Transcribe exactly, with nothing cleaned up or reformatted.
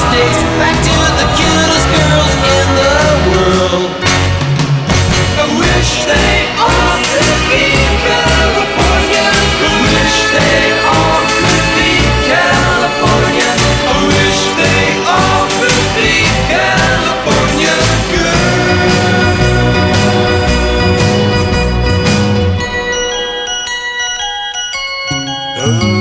States, back to the cutest girls in the world. I wish they all could be California. I wish they all could be California. I wish they all could be California girls.